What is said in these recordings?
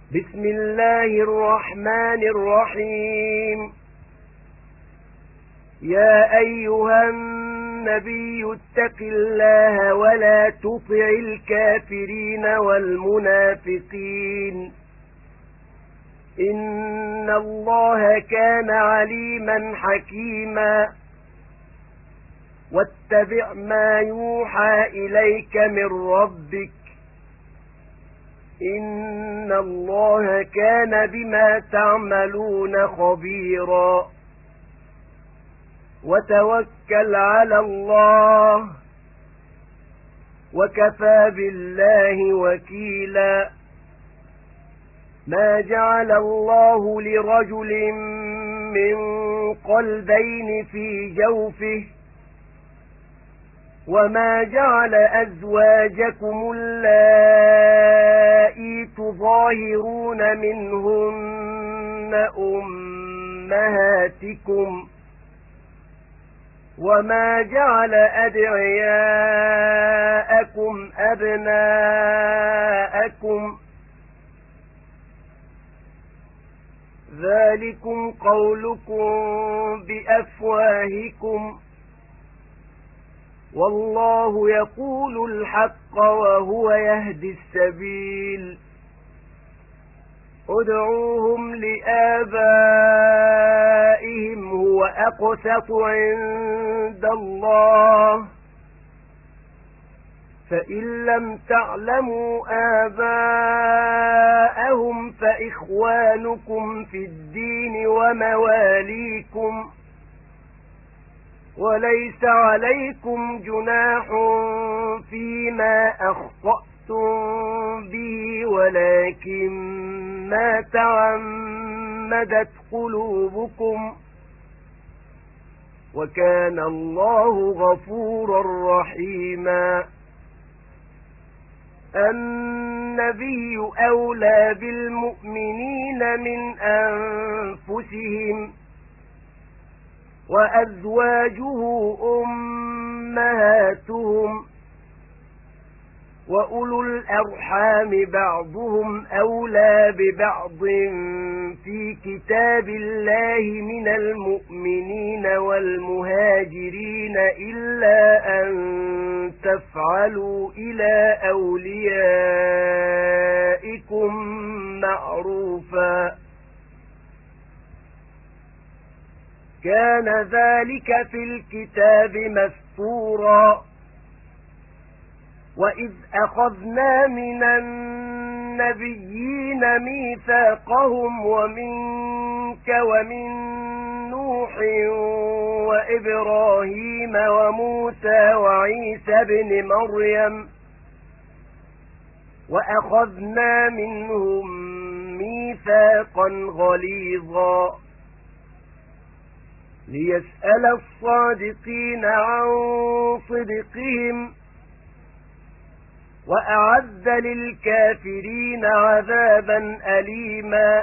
بسم الله الرحمن الرحيم. يا أيها النبي اتق الله ولا تطع الكافرين والمنافقين، إن الله كان عليما حكيما. واتبع ما يوحى إليك من ربك، إن الله كان بما تعملون خبيرا. وتوكل على الله وكفى بالله وكيلا. ما جعل الله لرجل من قلبين في جوفه، وما جعل أزواجكم اللائي تظاهرون منهن أمهاتكم، وما جعل أدعياءكم أبناءكم، ذلكم قولكم بأفواهكم، والله يقول الحق وهو يهدي السبيل. ادعوهم لآبائهم هو أقسط عند الله، فإن لم تعلموا آباءهم فإخوانكم في الدين ومواليكم، وليس عليكم جناح فيما أخطأتم به، ولكن ما تعمدت قلوبكم، وكان الله غفورا رحيما. النبي أولى بالمؤمنين من أنفسهم، وأزواجه أمهاتهم، وأولو الأرحام بعضهم أولى ببعض في كتاب الله من المؤمنين والمهاجرين إلا أن تفعلوا إلى أوليائكم معروفا، كان ذلك في الكتاب مسطورا. وإذ أخذنا من النبيين ميثاقهم ومنك ومن نوح وإبراهيم وموسى وعيسى بن مريم، وأخذنا منهم ميثاقا غليظا، ليسأل الصادقين عن صدقهم، وأعد للكافرين عذابا أليما.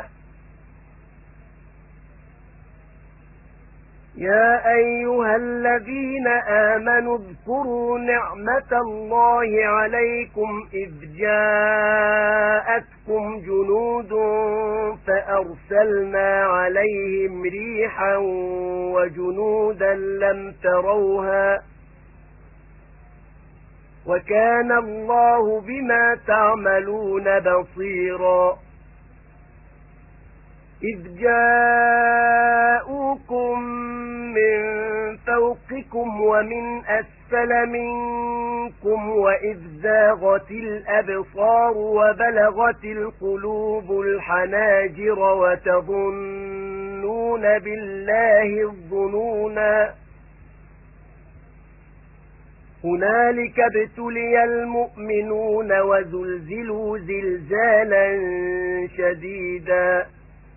يا أيها الذين آمنوا اذكروا نعمة الله عليكم إذ جاءتكم جنود فأرسلنا عليهم ريحا وجنودا لم تروها، وكان الله بما تعملون بصيرا. إذ جاءوكم من فوقكم ومن أسفل منكم، وإذ زاغت الأبصار وبلغت القلوب الحناجر وتظنون بالله الظنونا. هنالك ابتلي المؤمنون وزلزلوا زلزالا شديدا.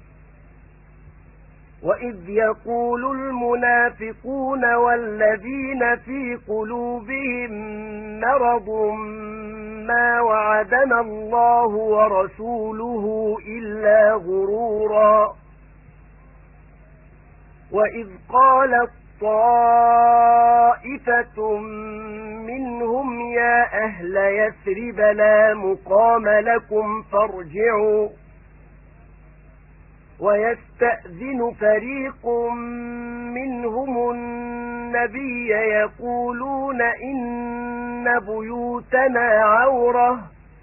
وإذ يقول المنافقون والذين في قلوبهم مرض ما وعدنا الله ورسوله إلا غرورا. وإذ قالت طائفة منهم يا أهل يثرب لا مقام لكم فارجعوا ويستأذن فريق منهم النبي يقولون إن بيوتنا عورة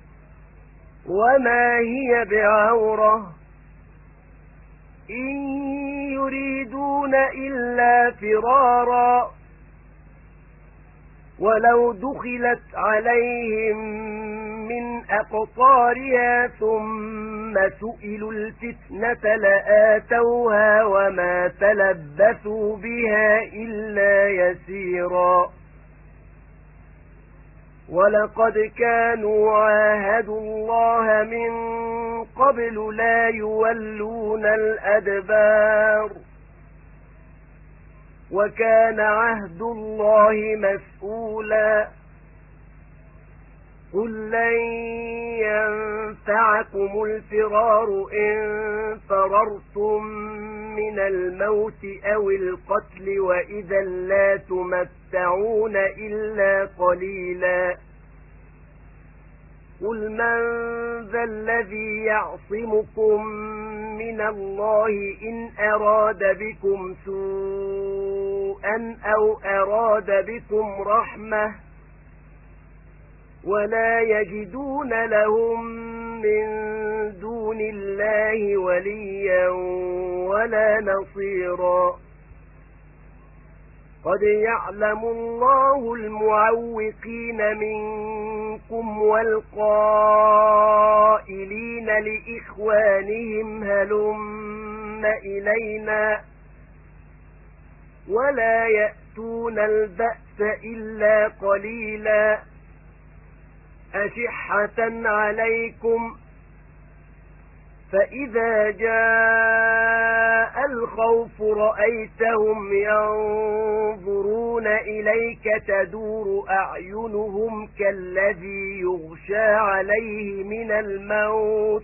وما هي بعورة إن يريدون إلا فرارا ولو دخلت عليهم من أقطارها ثم سئلوا الفتنة لآتوها وما تلبثوا بها إلا يسيرا ولقد كانوا عاهدوا الله من قبل لا يولون الأدبار وكان عهد الله مسؤولا قل لن ينفعكم الفرار إن فررتم من الموت أو القتل وإذا لا تمتعون إلا قليلا قل من ذا الذي يعصمكم من الله إن أراد بكم سوءا أو أراد بكم رحمة ولا يجدون لهم من دون الله وليا ولا نصيرا قد يعلم الله المعوقين منكم والقائلين لإخوانهم هلم إلينا ولا يأتون البأس إلا قليلا أشحة عليكم فإذا جاء الخوف رأيتهم ينظرون إليك تدور أعينهم كالذي يغشى عليه من الموت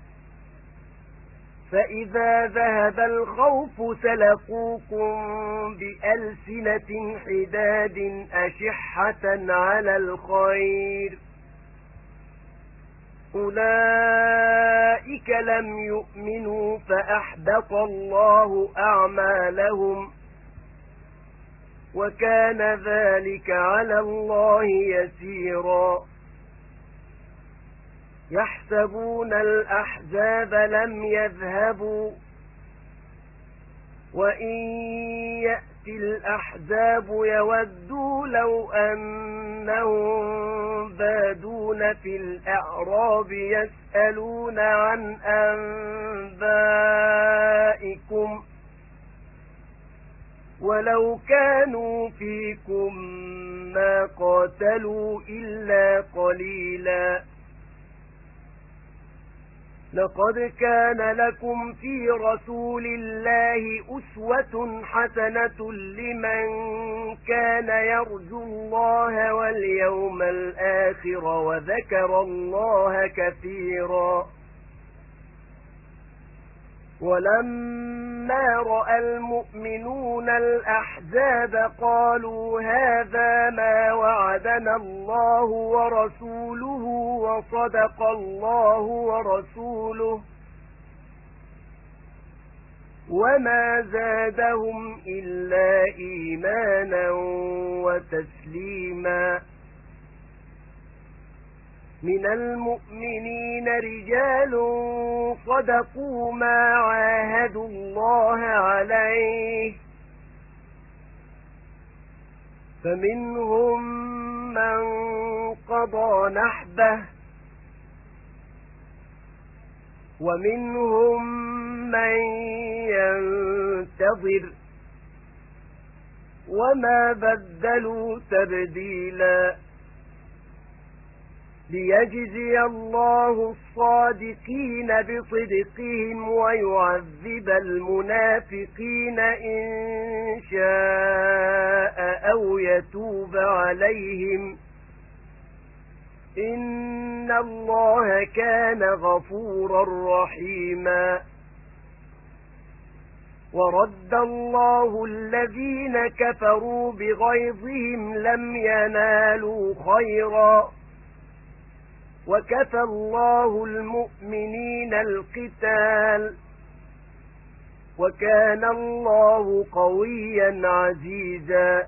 فإذا ذهب الخوف سلقوكم بألسنة حداد أشحة على الخير أولئك لم يؤمنوا فأحبط الله أعمالهم وكان ذلك على الله يسيرا يحسبون الأحزاب لم يذهبوا وإن يأتي الأحزاب يودوا لو أنهم بادون في الأعراب يسألون عن أنبائكم ولو كانوا فيكم ما قاتلوا إلا قليلا لقد كان لكم في رسول الله أسوة حسنة لمن كان يرجو الله واليوم الآخر وذكر الله كثيرا ولما رأى المؤمنون الأحزاب قالوا هذا ما وعدنا الله ورسوله وصدق الله ورسوله وما زادهم إلا إيمانا وتسليما من المؤمنين رجال صدقوا ما عاهدوا الله عليه فمنهم من قضى نحبه ومنهم من ينتظر وما بدلوا تبديلا ليجزي الله الصادقين بصدقهم ويعذب المنافقين إن شاء أو يتوب عليهم إن الله كان غفورا رحيما ورد الله الذين كفروا بغيظهم لم ينالوا خيرا وكفى الله المؤمنين القتال وكان الله قويا عزيزا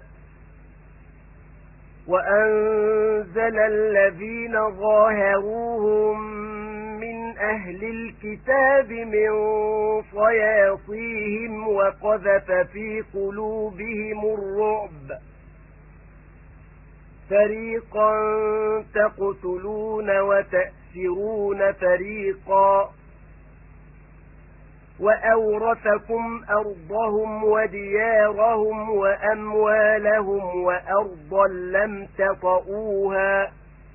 وأنزل الذين ظاهروهم من أهل الكتاب من صياصيهم وقذف في قلوبهم الرعب فريقا تقتلون وتأسرون فريقا وأورثكم أرضهم وديارهم وأموالهم وأرضا لم تطئوها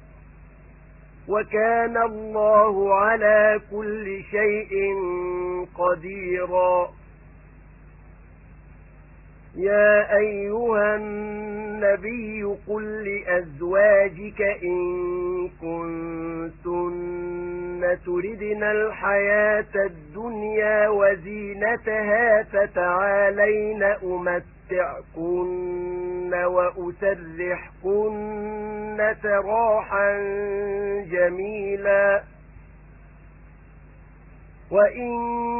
وكان الله على كل شيء قديرا يا أيها النبي قل لأزواجك إن كنتن تردن الحياة الدنيا وزينتها فتعالين أمتعكن وأسرحكن سراحا جميلا وإن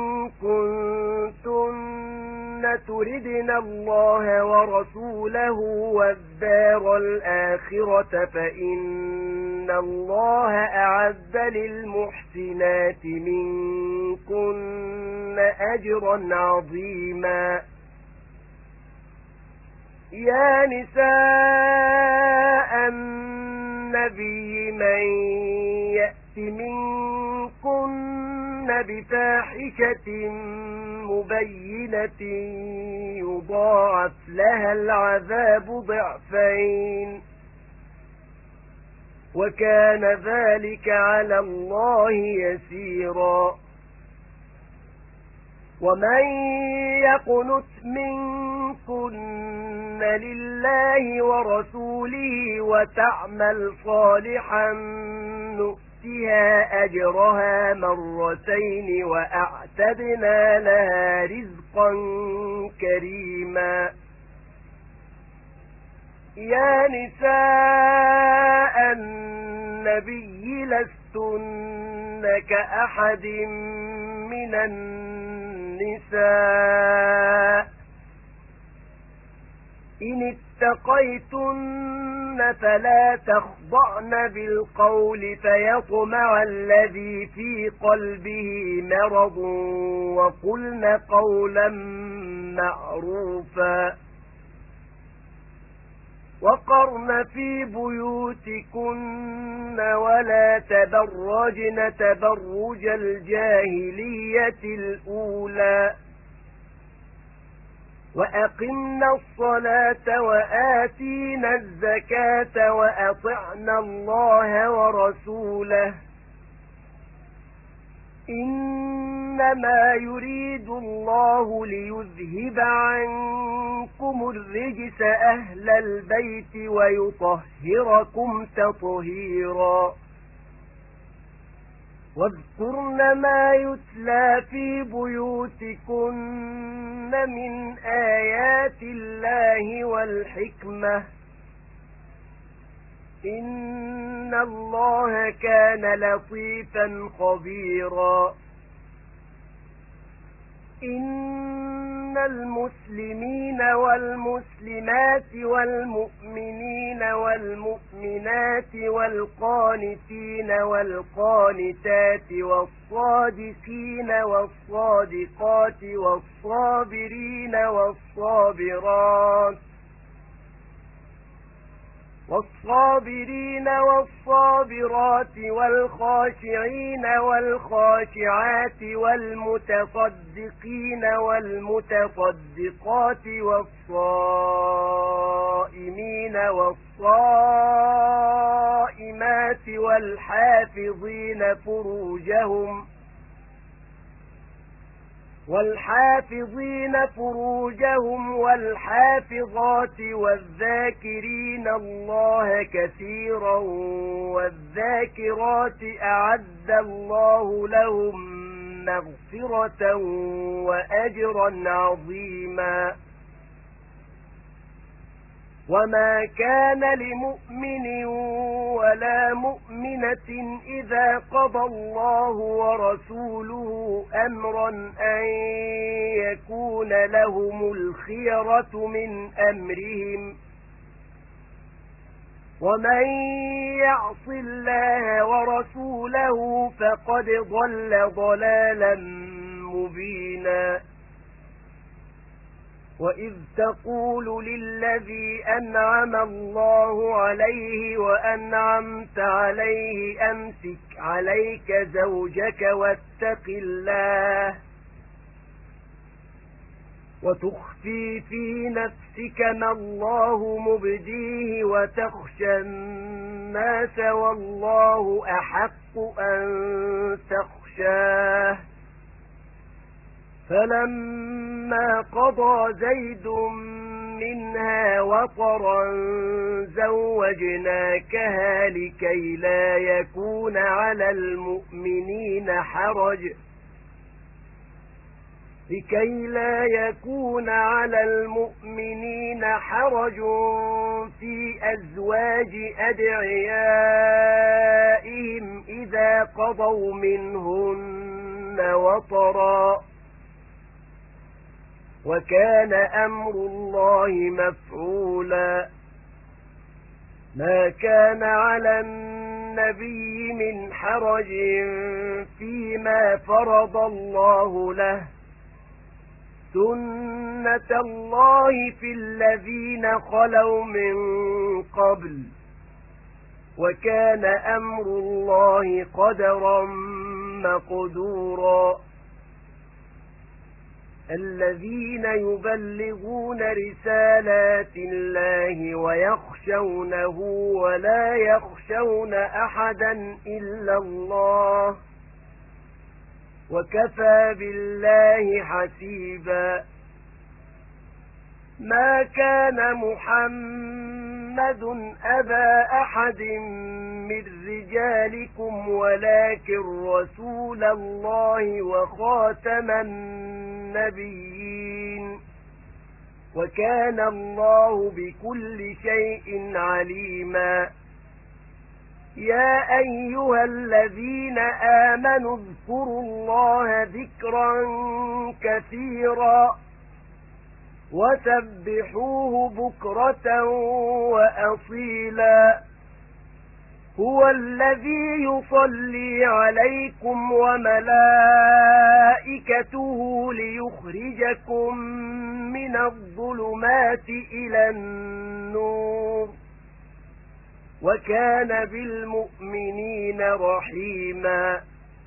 كنتن تردن الله ورسوله والدار الآخرة فإن الله أعد للمحسنات منكن أجرا عظيما يا نساء النبي من يأت منكن بفاحشة مبينة يضاعف لها العذاب ضعفين وكان ذلك على الله يسيرا ومن يقنت منكن لله ورسوله وتعمل صالحا نؤتها أجرها مرتين وأعتدنا لها رزقا كريما يا نساء النبي لستن كأحد من النساء إن اتقيتن فلا تخضعن بالقول فيطمع الذي في قلبه مرض وقلن قولا معروفا وقرن في بيوتكن ولا تبرجن تبرج الجاهلية الأولى وأقمنا الصلاة وآتينا الزكاة وأطعنا الله ورسوله إنما يريد الله ليذهب عنكم الرجس أهل البيت ويطهركم تطهيرا واذكرن ما يتلى في بيوتكن من آيات الله والحكمة إن الله كان لطيفا خبيرا إن المسلمين والمسلمات والمؤمنين والمؤمنات والقانتين والقانتات والصادقين والصادقات والصابرين والصابرات والخاشعين والخاشعات والمتصدقين والمتصدقات والصائمين والصائمات والحافظين فروجهم والحافظات والذاكرين الله كثيرا والذاكرات أعد الله لهم مغفرة وأجرا عظيما وما كان لمؤمن ولا مؤمنة إذا قضى الله ورسوله أمرا أن يكون لهم الخيرة من أمرهم ومن يعص الله ورسوله فقد ضل ضلالا مبينا وإذ تقول للذي أنعم الله عليه وأنعمت عليه أمسك عليك زوجك واتق الله وتخفي في نفسك ما الله مبديه وتخشى الناس والله أحق أن تخشاه فلما قضى زيد منها وطرا زوجناكها لكي لا يكون على المؤمنين حرج في أزواج أدعيائهم إذا قضوا منهن وطرا وكان أمر الله مفعولا ما كان على النبي من حرج فيما فرض الله له سنة الله في الذين خلوا من قبل وكان أمر الله قدرا مقدورا الذين يبلغون رسالات الله ويخشونه ولا يخشون أحدا إلا الله وكفى بالله حسيبا ما كان محمد أبا أحد من رجالكم ولكن رسول الله وخاتم النبيين وكان الله بكل شيء عليما يا أيها الذين آمنوا اذكروا الله ذكرا كثيرا وسبحوه بكرة وأصيلا هو الذي يصلي عليكم وملائكته ليخرجكم من الظلمات إلى النور وكان بالمؤمنين رحيما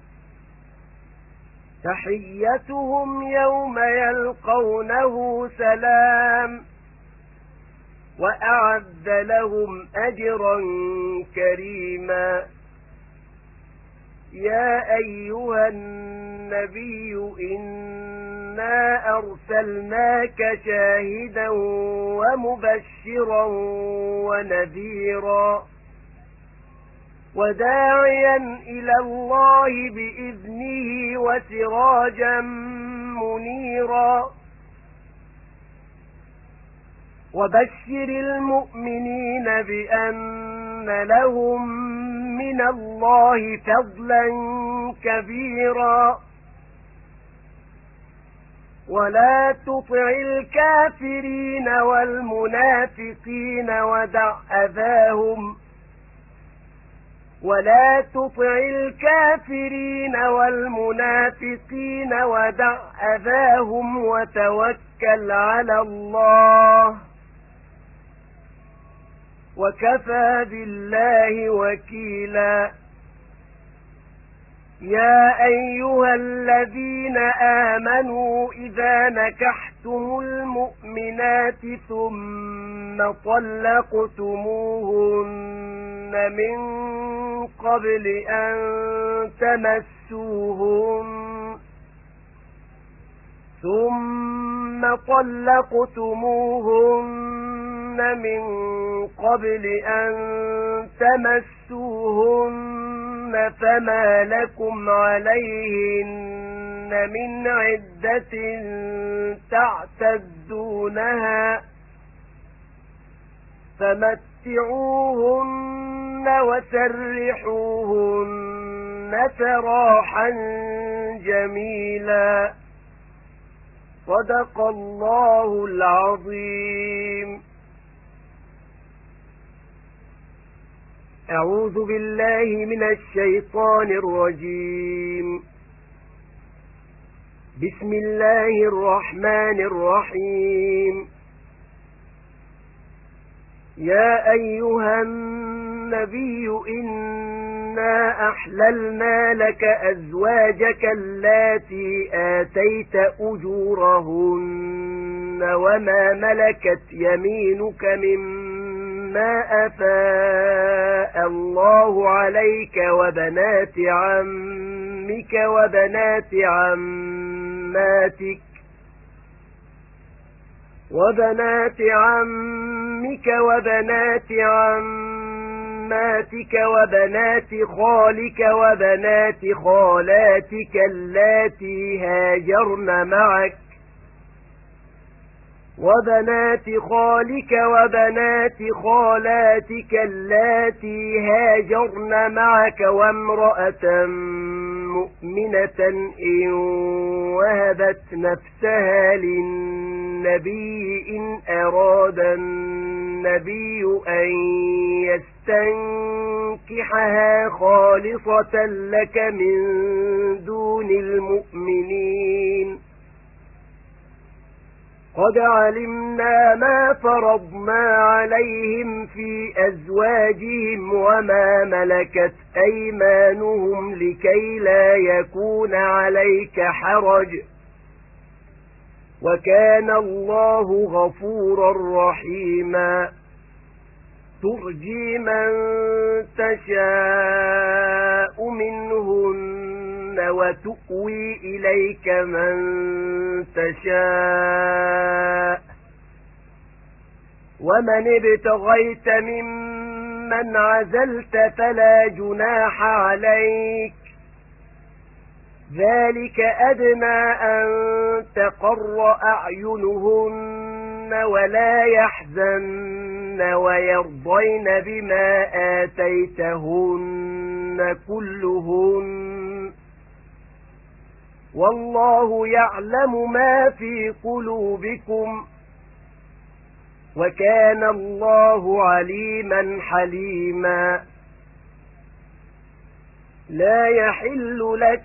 تحيتهم يوم يلقونه سلام وأعد لهم أجرا كريما يا أيها النبي إنا أرسلناك شاهدا ومبشرا ونذيرا وداعيا إلى الله بإذنه وسراجا منيرا وبشر المؤمنين بأن لهم من الله فضلا كبيرا ولا تطع الكافرين والمنافقين ودع أذاهم وتوكل على الله وكفى بالله وكيلا يا أيها الذين آمنوا إذا نكحتم المؤمنات ثم طلقتموهن من قبل أن تمسوهن فما لكم عليهن من عدة تعتدونها فمتعوهن وسرحوهن سراحا جميلا. صدق الله العظيم. أعوذ بالله من الشيطان الرجيم. بسم الله الرحمن الرحيم. يا أيها النبي إنا أحللنا لك أزواجك اللاتي آتيت أجورهن وما ملكت يمينك مما أفاء الله عليك وبنات عمك وبنات عمك وبنات عماتك وبنات خالك وبنات خالاتك اللاتي هاجرن معك وبنات خالك وبنات خالاتك اللاتي هاجرن معك وامرأة مؤمنة إن وهبت نفسها للنبي إن أراد النبي أن يستنكحها خالصة لك من دون المؤمنين. قد علمنا ما فرضنا عليهم في أزواجهم وما ملكت أيمانهم لكي لا يكون عليك حرج وكان الله غفورا رحيما. ترجي من تشاء منهن وتؤوي إليك من تشاء ومن ابتغيت ممن عزلت فلا جناح عليك ذلك أدنى أن تقر أعينهن ولا يحزن ويرضين بما آتيتهن كلهن والله يعلم ما في قلوبكم وكان الله عليما حليما. لا يحل لك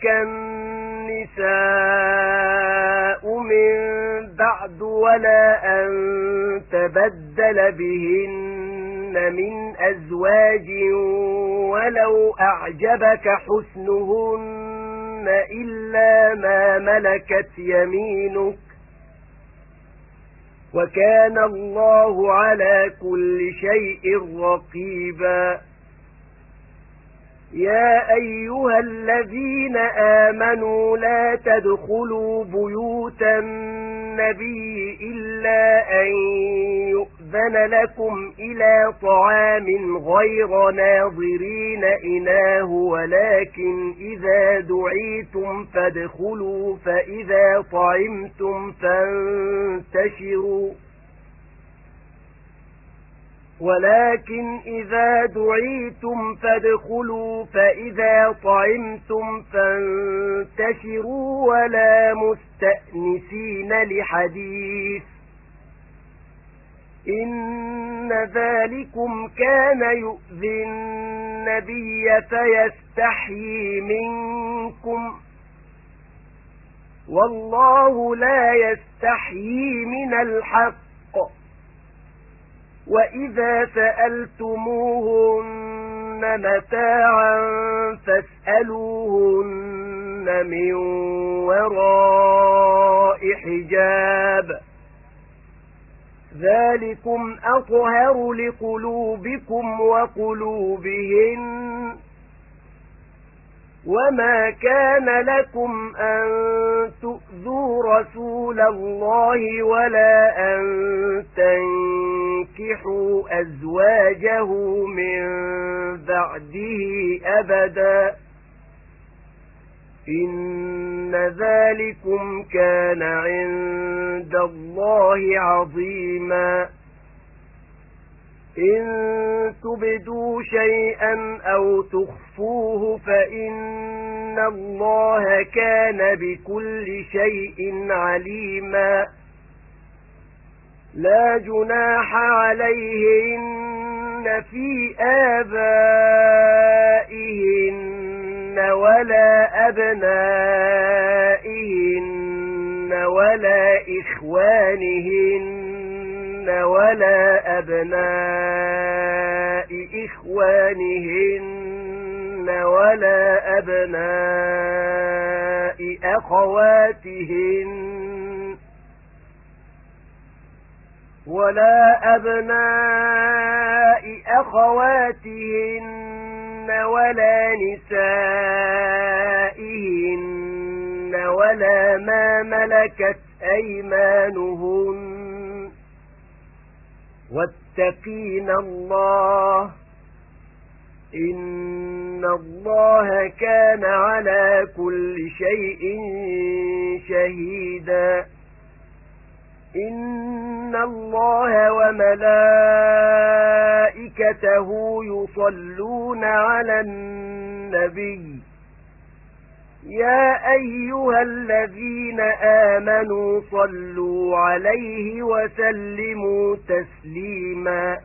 النساء من بعد ولا أن تبدل بهن من أزواج ولو أعجبك حسنهن إلا ما ملكت يمينك وكان الله على كل شيء رقيبا. يا أيها الذين آمنوا لا تدخلوا بيوت النبي إلا أن يؤذن لكم إلى طعام غير ناظرين إناه ولكن إذا دعيتم فادخلوا فإذا طعمتم فانتشروا ولكن إذا دعيتم فادخلوا فإذا طعمتم فانتشروا ولا مستأنسين لحديث إن ذلكم كان يؤذي النبي فيستحيي منكم والله لا يستحيي من الحق. وإذا سألتموهن متاعا فاسألوهن من وراء حجاب ذلكم أطهر لقلوبكم وقلوبهن وما كان لكم أن تؤذوا رسول الله ولا أن تنكحوا أزواجه من بعده أبدا إن ذلكم كان عند الله عظيما. إن تبدوا شيئا أو تخفوه فإن الله كان بكل شيء عليما لا جناح عليهن في آبائهن ولا أبنائهن ولا إخوانهن ولا أبناء إخوانهن ولا أبناء أخواتهن ولا نسائهن ولا ما ملكت أيمانهن واتقين الله إن الله كان على كل شيء شهيدا إن الله وملائكته يصلون على النبي يا أيها الذين آمنوا صلوا عليه وسلموا تسليما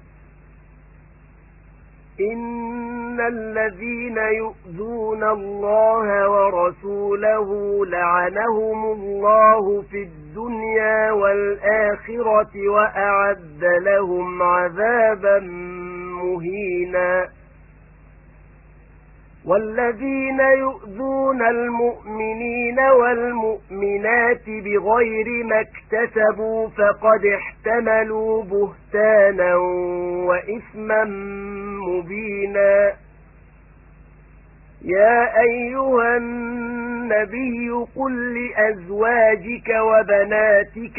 إن الذين يؤذون الله ورسوله لعنهم الله في الدنيا والآخرة وأعد لهم عذابا مهينا والذين يؤذون المؤمنين والمؤمنات بغير ما اكتسبوا فقد احتملوا بهتانا وإثما مبينا يا أيها النبي قل لأزواجك وبناتك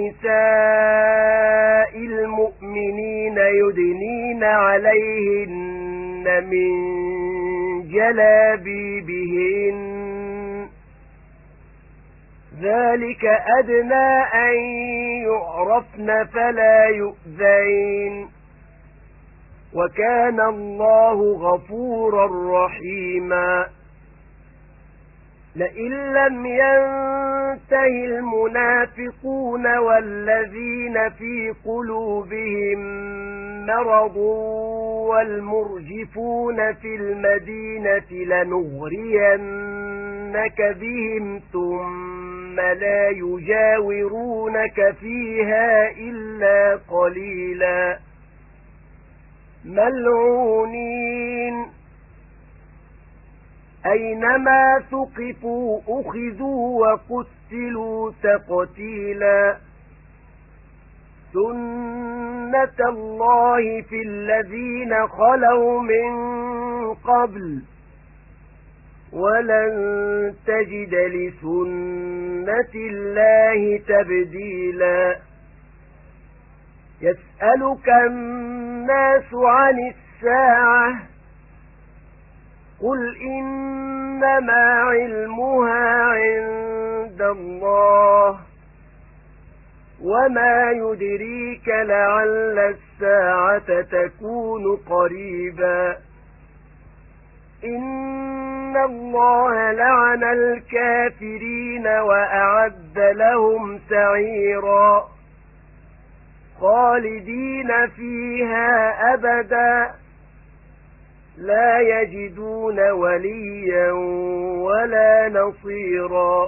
ونساء المؤمنين يدنين عليهن من جلابيبهن ذلك أدنى أن يعرفن فلا يؤذين وكان الله غفورا رحيما لئن لم ينته المنافقون والذين في قلوبهم مرض والمرجفون في المدينة لنغرينك بهم ثم لا يجاورونك فيها إلا قليلا ملعونين أينما ثقفوا أخذوا وقتلوا تقتيلا سنة الله في الذين خلوا من قبل ولن تجد لسنة الله تبديلا يسألك الناس عن الساعة قل إنما علمها عند الله وما يدريك لعل الساعة تكون قريبا إن الله لعن الكافرين وأعد لهم سعيرا خالدين فيها أبدا لا يجدون وليا ولا نصيرا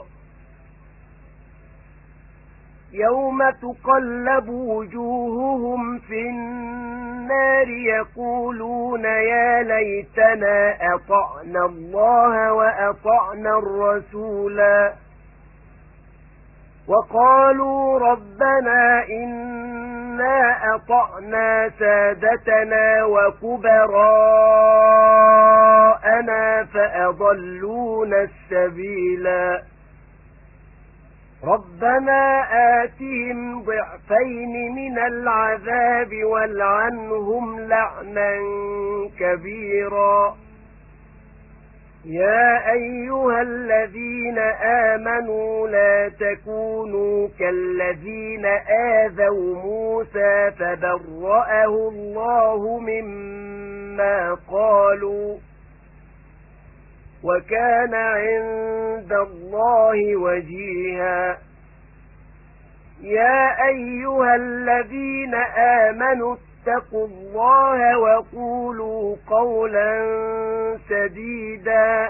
يوم تقلب وجوههم في النار يقولون يا ليتنا أطعنا الله وأطعنا الرسولا وقالوا ربنا إنا أطعنا سادتنا وكبراءنا فأضلونا السبيلا ربنا آتهم ضعفين من العذاب والعنهم لعنا كبيرا يا أيها الذين آمنوا لا تكونوا كالذين آذوا موسى فبرأه الله مما قالوا وكان عند الله وجيها يا أيها الذين آمنوا اتقوا الله وقولوا قولا سديدا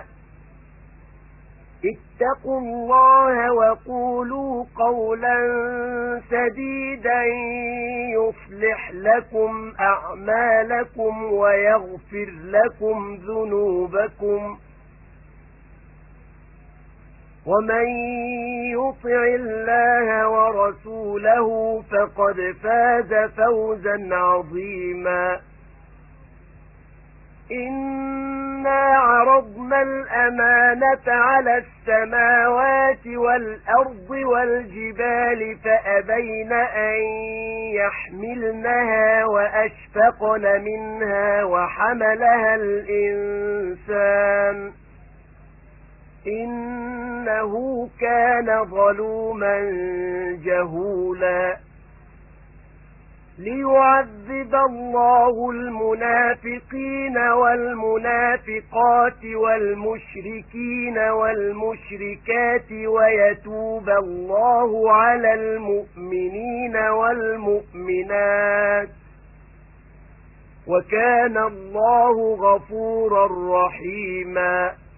اتقوا الله وقولوا قولا سديدا يصلح لكم أعمالكم ويغفر لكم ذنوبكم ومن يطع الله ورسوله فقد فاز فوزا عظيما إنا عرضنا الأمانة على السماوات والأرض والجبال فأبين أن يحملنها وأشفقن منها وحملها الإنسان إنه كان ظلوما جهولا ليعذب الله المنافقين والمنافقات والمشركين والمشركات ويتوب الله على المؤمنين والمؤمنات وكان الله غفورا رحيما